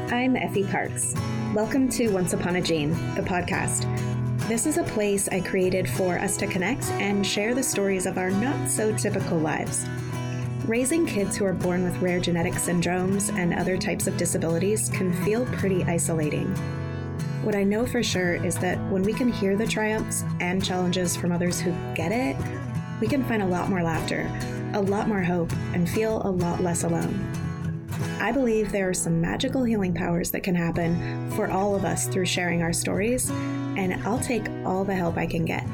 I'm Effie Parks. Welcome to Once Upon a Gene, the podcast. This is a place I created for us to connect and share the stories of our not-so-typical lives. Raising kids who are born with rare genetic syndromes and other types of disabilities can feel pretty isolating. What I know for sure is that when we can hear the triumphs and challenges from others who get it, we can find a lot more laughter, a lot more hope, and feel a lot less alone. I believe there are some magical healing powers that can happen for all of us through sharing our stories, and I'll take all the help I can get.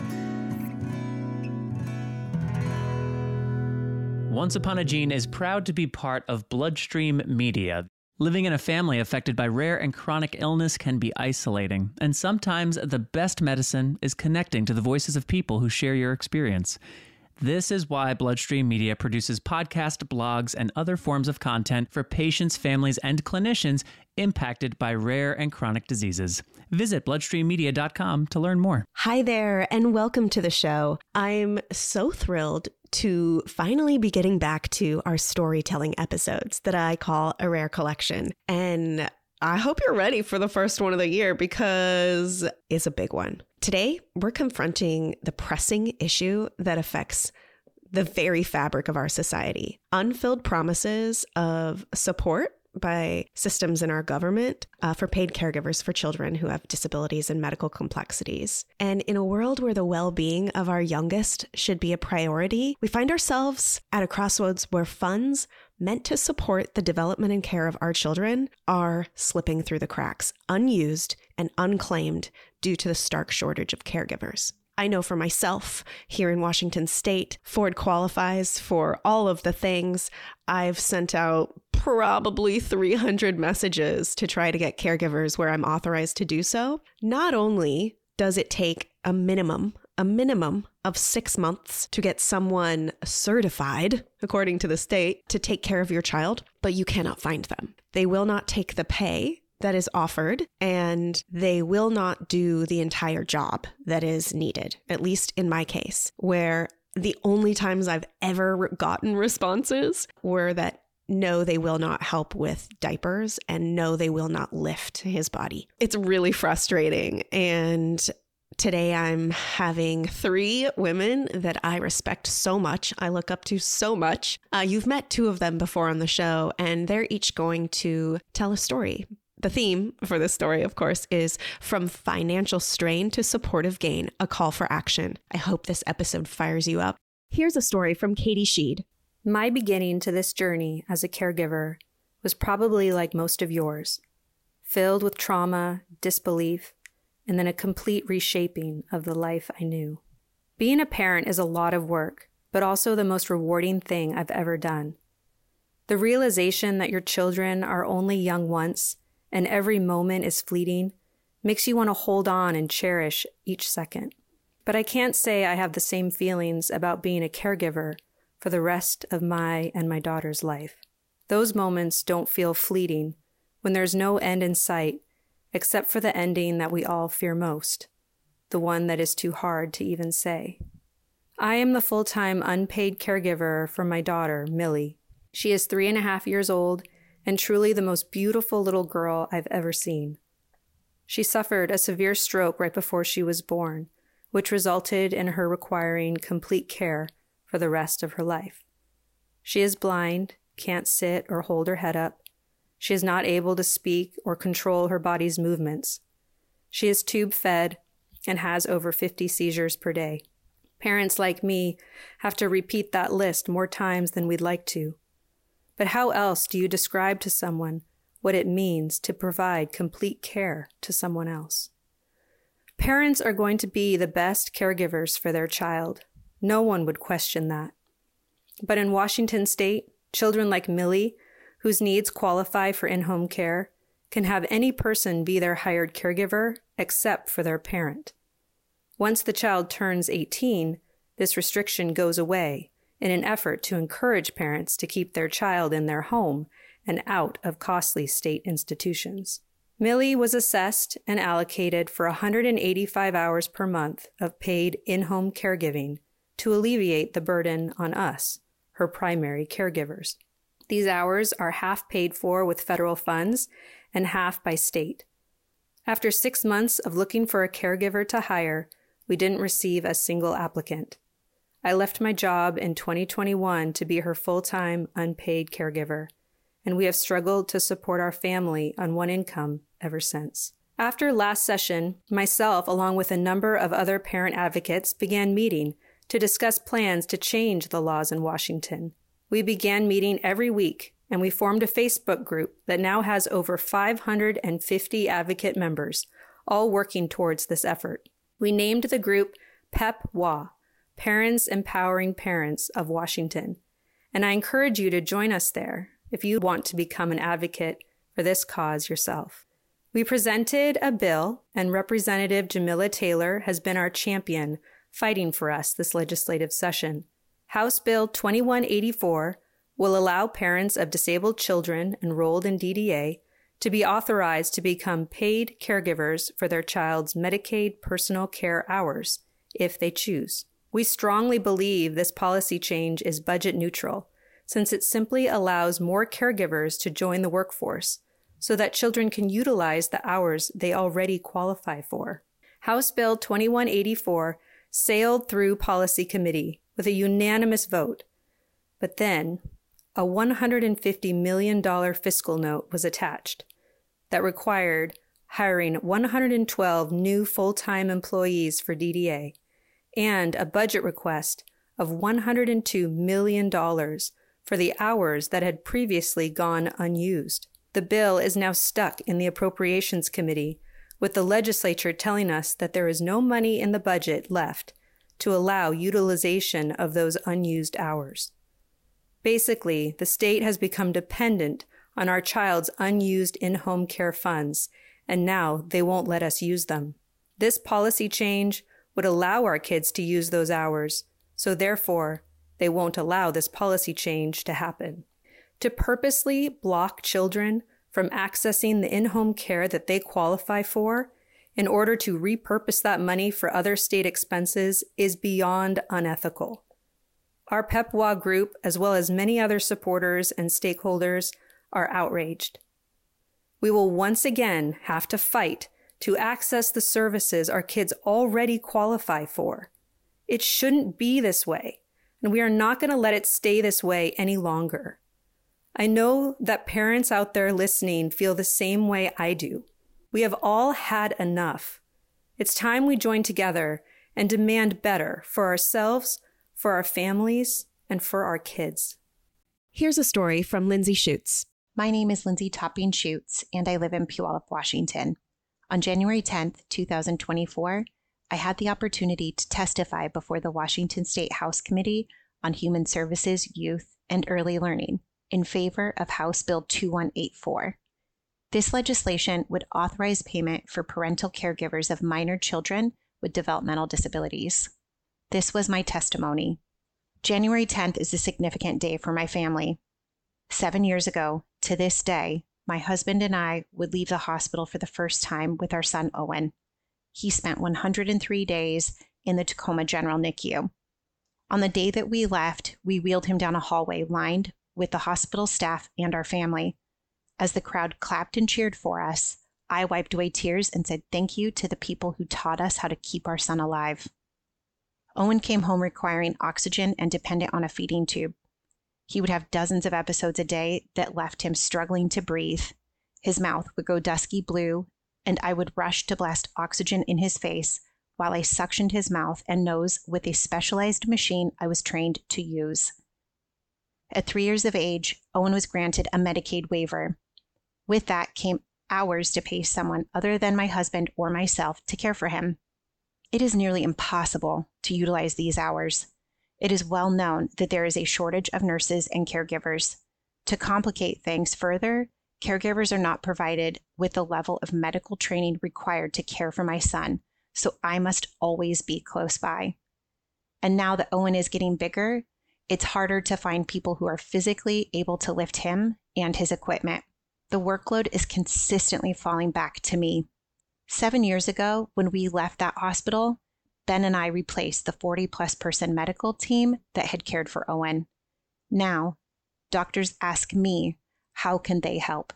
Once Upon a Gene is proud to be part of Bloodstream Media. Living in a family affected by rare and chronic illness can be isolating, and sometimes the best medicine is connecting to the voices of people who share your experience. This is why Bloodstream Media produces podcasts, blogs, and other forms of content for patients, families, and clinicians impacted by rare and chronic diseases. Visit bloodstreammedia.com to learn more. Hi there, and welcome to the show. I'm so thrilled to finally be getting back to our storytelling episodes that I call A Rare Collection. And I hope you're ready for the first one of the year because it's a big one. Today, we're confronting the pressing issue that affects the very fabric of our society. Unfilled promises of support by systems in our government for paid caregivers for children who have disabilities and medical complexities. And in a world where the well-being of our youngest should be a priority, we find ourselves at a crossroads where funds meant to support the development and care of our children are slipping through the cracks, unused and unclaimed due to the stark shortage of caregivers. I know for myself, here in Washington State, Ford qualifies for all of the things. I've sent out probably 300 messages to try to get caregivers where I'm authorized to do so. Not only does it take a minimum of 6 months to get someone certified, according to the state, to take care of your child, but you cannot find them. They will not take the pay that is offered, and they will not do the entire job that is needed, at least in my case, where the only times I've ever gotten responses were that no, they will not help with diapers, and no, they will not lift his body. It's really frustrating. And today I'm having 3 women that I respect so much, I look up to so much. You've met 2 of them before on the show, and they're each going to tell a story. The theme for this story, of course, is From Financial Strain to Supportive Gain, a Call for Action. I hope this episode fires you up. Here's a story from Katie Sheed. My beginning to this journey as a caregiver was probably like most of yours, filled with trauma, disbelief, and then a complete reshaping of the life I knew. Being a parent is a lot of work, but also the most rewarding thing I've ever done. The realization that your children are only young once and every moment is fleeting makes you want to hold on and cherish each second. But I can't say I have the same feelings about being a caregiver for the rest of my and my daughter's life. Those moments don't feel fleeting when there's no end in sight, except for the ending that we all fear most, the one that is too hard to even say. I am the full-time unpaid caregiver for my daughter, Millie. She is 3.5 years old and truly the most beautiful little girl I've ever seen. She suffered a severe stroke right before she was born, which resulted in her requiring complete care for the rest of her life. She is blind, can't sit or hold her head up. She is not able to speak or control her body's movements. She is tube-fed and has over 50 seizures per day. Parents like me have to repeat that list more times than we'd like to. But how else do you describe to someone what it means to provide complete care to someone else? Parents are going to be the best caregivers for their child. No one would question that. But in Washington State, children like Millie, whose needs qualify for in-home care, can have any person be their hired caregiver except for their parent. Once the child turns 18, this restriction goes away in an effort to encourage parents to keep their child in their home and out of costly state institutions. Millie was assessed and allocated for 185 hours per month of paid in-home caregiving to alleviate the burden on us, her primary caregivers. These hours are half paid for with federal funds and half by state. After 6 months of looking for a caregiver to hire, we didn't receive a single applicant. I left my job in 2021 to be her full-time, unpaid caregiver, and we have struggled to support our family on one income ever since. After last session, myself, along with a number of other parent advocates, began meeting to discuss plans to change the laws in Washington. We began meeting every week, and we formed a Facebook group that now has over 550 advocate members, all working towards this effort. We named the group PEP-WA, Parents Empowering Parents of Washington, and I encourage you to join us there if you want to become an advocate for this cause yourself. We presented a bill, and Representative Jamila Taylor has been our champion fighting for us this legislative session. House Bill 2184 will allow parents of disabled children enrolled in DDA to be authorized to become paid caregivers for their child's Medicaid personal care hours, if they choose. We strongly believe this policy change is budget neutral, since it simply allows more caregivers to join the workforce, so that children can utilize the hours they already qualify for. House Bill 2184 sailed through Policy Committee with a unanimous vote, but then a $150 million fiscal note was attached that required hiring 112 new full-time employees for DDA and a budget request of $102 million for the hours that had previously gone unused. The bill is now stuck in the Appropriations Committee, with the legislature telling us that there is no money in the budget left to allow utilization of those unused hours. Basically, the state has become dependent on our child's unused in-home care funds, and now they won't let us use them. This policy change would allow our kids to use those hours, so therefore, they won't allow this policy change to happen. To purposely block children from accessing the in-home care that they qualify for in order to repurpose that money for other state expenses is beyond unethical. Our PEP-WA group, as well as many other supporters and stakeholders, are outraged. We will once again have to fight to access the services our kids already qualify for. It shouldn't be this way, and we are not going to let it stay this way any longer. I know that parents out there listening feel the same way I do. We have all had enough. It's time we join together and demand better for ourselves, for our families, and for our kids. Here's a story from Lindsay Schutz. My name is Lindsay Topping Schutz, and I live in Puyallup, Washington. On January 10th, 2024, I had the opportunity to testify before the Washington State House Committee on Human Services, Youth, and Early Learning in favor of House Bill 2184. This legislation would authorize payment for parental caregivers of minor children with developmental disabilities. This was my testimony. January 10th is a significant day for my family. 7 years ago, to this day, my husband and I would leave the hospital for the first time with our son, Owen. He spent 103 days in the Tacoma General NICU. On the day that we left, we wheeled him down a hallway lined with the hospital staff and our family. As the crowd clapped and cheered for us, I wiped away tears and said thank you to the people who taught us how to keep our son alive. Owen came home requiring oxygen and dependent on a feeding tube. He would have dozens of episodes a day that left him struggling to breathe. His mouth would go dusky blue, and I would rush to blast oxygen in his face while I suctioned his mouth and nose with a specialized machine I was trained to use. At 3 years of age, Owen was granted a Medicaid waiver. With that came hours to pay someone other than my husband or myself to care for him. It is nearly impossible to utilize these hours. It is well known that there is a shortage of nurses and caregivers. To complicate things further, caregivers are not provided with the level of medical training required to care for my son, so I must always be close by. And now that Owen is getting bigger, it's harder to find people who are physically able to lift him and his equipment. The workload is consistently falling back to me. 7 years ago, when we left that hospital, Ben and I replaced the 40-plus person medical team that had cared for Owen. Now, doctors ask me, how can they help?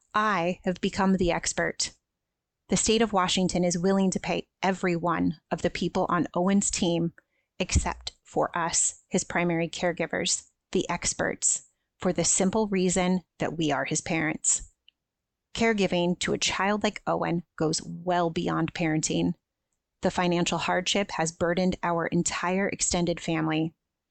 I have become the expert. The state of Washington is willing to pay every one of the people on Owen's team, except for us, his primary caregivers, the experts, for the simple reason that we are his parents. Caregiving to a child like Owen goes well beyond parenting. The financial hardship has burdened our entire extended family.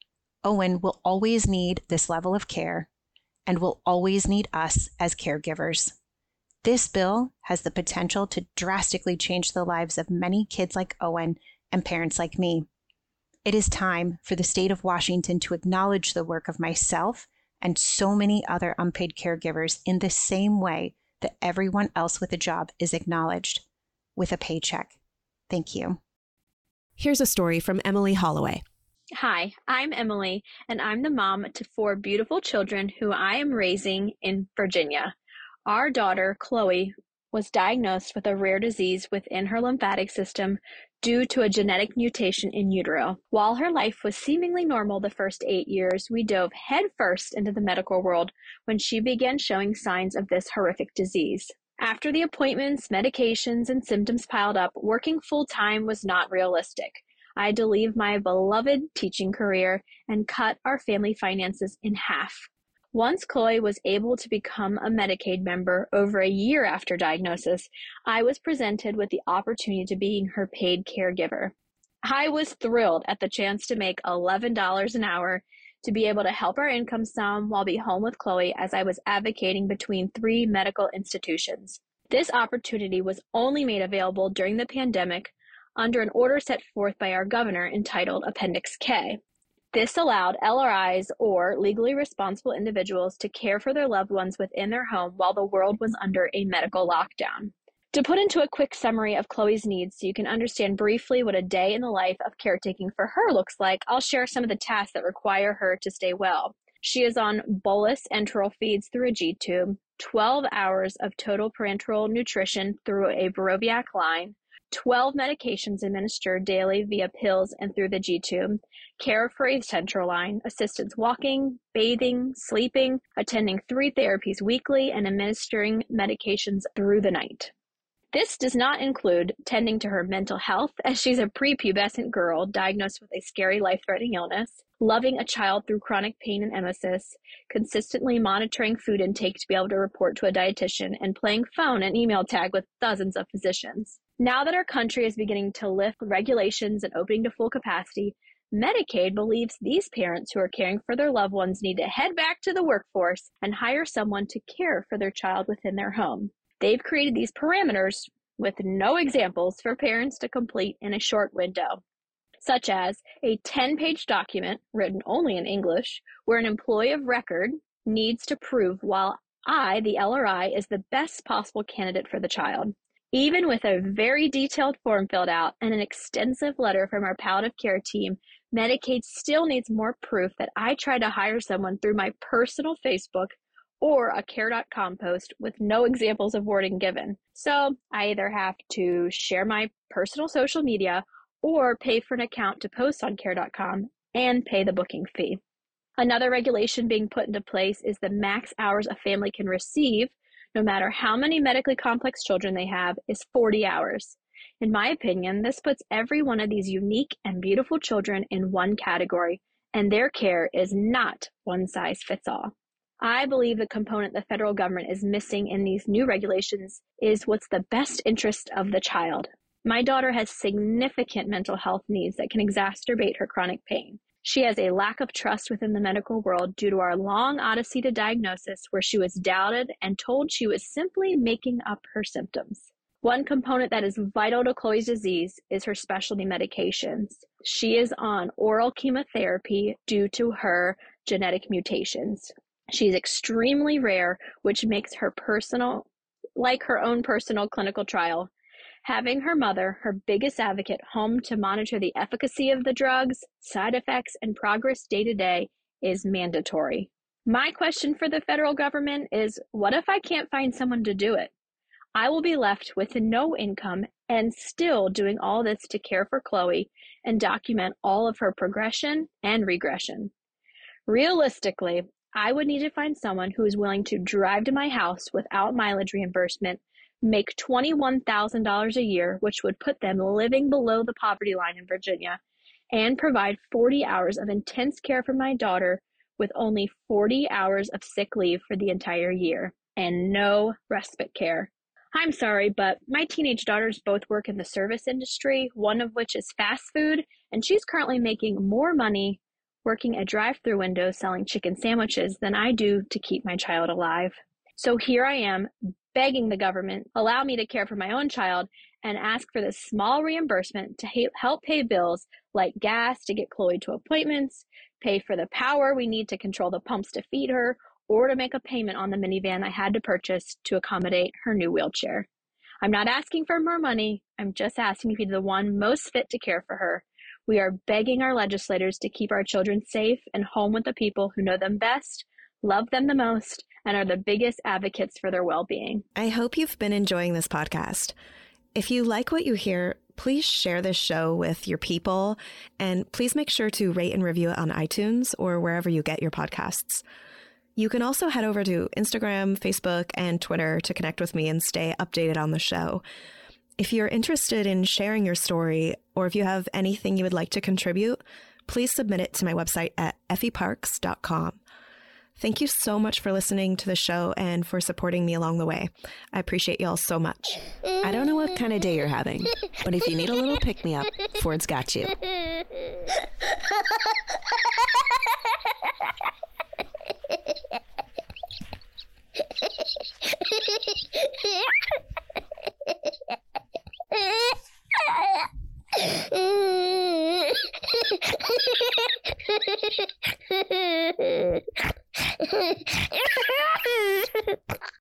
Owen will always need this level of care and will always need us as caregivers. This bill has the potential to drastically change the lives of many kids like Owen and parents like me. It is time for the state of Washington to acknowledge the work of myself and so many other unpaid caregivers in the same way that everyone else with a job is acknowledged, with a paycheck. Thank you. Here's a story from Emily Holloway. Hi, I'm Emily, and I'm the mom to 4 beautiful children who I am raising in Virginia. Our daughter, Chloe, was diagnosed with a rare disease within her lymphatic system due to a genetic mutation in utero. While her life was seemingly normal the first 8 years, we dove headfirst into the medical world when she began showing signs of this horrific disease. After the appointments, medications, and symptoms piled up, working full-time was not realistic. I had to leave my beloved teaching career and cut our family finances in half. Once Chloe was able to become a Medicaid member over a year after diagnosis, I was presented with the opportunity to being her paid caregiver. I was thrilled at the chance to make $11 an hour, to be able to help our income some while be home with Chloe as I was advocating between 3 medical institutions. This opportunity was only made available during the pandemic under an order set forth by our governor entitled Appendix K. This allowed LRIs, or legally responsible individuals, to care for their loved ones within their home while the world was under a medical lockdown. To put into a quick summary of Chloe's needs so you can understand briefly what a day in the life of caretaking for her looks like, I'll share some of the tasks that require her to stay well. She is on bolus enteral feeds through a G-tube, 12 hours of total parenteral nutrition through a Baroviac line, 12 medications administered daily via pills and through the G-tube, care for a central line, assistance walking, bathing, sleeping, attending 3 therapies weekly, and administering medications through the night. This does not include tending to her mental health, as she's a prepubescent girl diagnosed with a scary life-threatening illness, loving a child through chronic pain and emesis, consistently monitoring food intake to be able to report to a dietitian, and playing phone and email tag with dozens of physicians. Now that our country is beginning to lift regulations and opening to full capacity, Medicaid believes these parents who are caring for their loved ones need to head back to the workforce and hire someone to care for their child within their home. They've created these parameters with no examples for parents to complete in a short window, such as a 10-page document written only in English where an employee of record needs to prove while I, the LRI, is the best possible candidate for the child. Even with a very detailed form filled out and an extensive letter from our palliative care team, Medicaid still needs more proof that I tried to hire someone through my personal Facebook or a care.com post with no examples of wording given. So I either have to share my personal social media or pay for an account to post on care.com and pay the booking fee. Another regulation being put into place is the max hours a family can receive, no matter how many medically complex children they have, is 40 hours. In my opinion, this puts every one of these unique and beautiful children in one category, and their care is not one size fits all. I believe the component the federal government is missing in these new regulations is what's the best interest of the child. My daughter has significant mental health needs that can exacerbate her chronic pain. She has a lack of trust within the medical world due to our long odyssey to diagnosis, where she was doubted and told she was simply making up her symptoms. One component that is vital to Chloe's disease is her specialty medications. She is on oral chemotherapy due to her genetic mutations. She's extremely rare, which makes her like her own personal clinical trial. Having her mother, her biggest advocate, home to monitor the efficacy of the drugs, side effects, and progress day to day is mandatory. My question for the federal government is, what if I can't find someone to do it? I will be left with no income and still doing all this to care for Chloe and document all of her progression and regression. Realistically, I would need to find someone who is willing to drive to my house without mileage reimbursement, make $21,000 a year, which would put them living below the poverty line in Virginia, and provide 40 hours of intense care for my daughter with only 40 hours of sick leave for the entire year and no respite care. I'm sorry, but my teenage daughters both work in the service industry, one of which is fast food, and she's currently making more money working at drive-through windows selling chicken sandwiches than I do to keep my child alive. So here I am begging the government, allow me to care for my own child and ask for this small reimbursement to help pay bills like gas to get Chloe to appointments, pay for the power we need to control the pumps to feed her, or to make a payment on the minivan I had to purchase to accommodate her new wheelchair. I'm not asking for more money. I'm just asking to be the one most fit to care for her. We are begging our legislators to keep our children safe and home with the people who know them best, love them the most, and are the biggest advocates for their well-being. I hope you've been enjoying this podcast. If you like what you hear, please share this show with your people, and please make sure to rate and review it on iTunes or wherever you get your podcasts. You can also head over to Instagram, Facebook, and Twitter to connect with me and stay updated on the show. If you're interested in sharing your story, or if you have anything you would like to contribute, please submit it to my website at effieparks.com. Thank you so much for listening to the show and for supporting me along the way. I appreciate y'all so much. I don't know what kind of day you're having, but if you need a little pick-me-up, Ford's got you.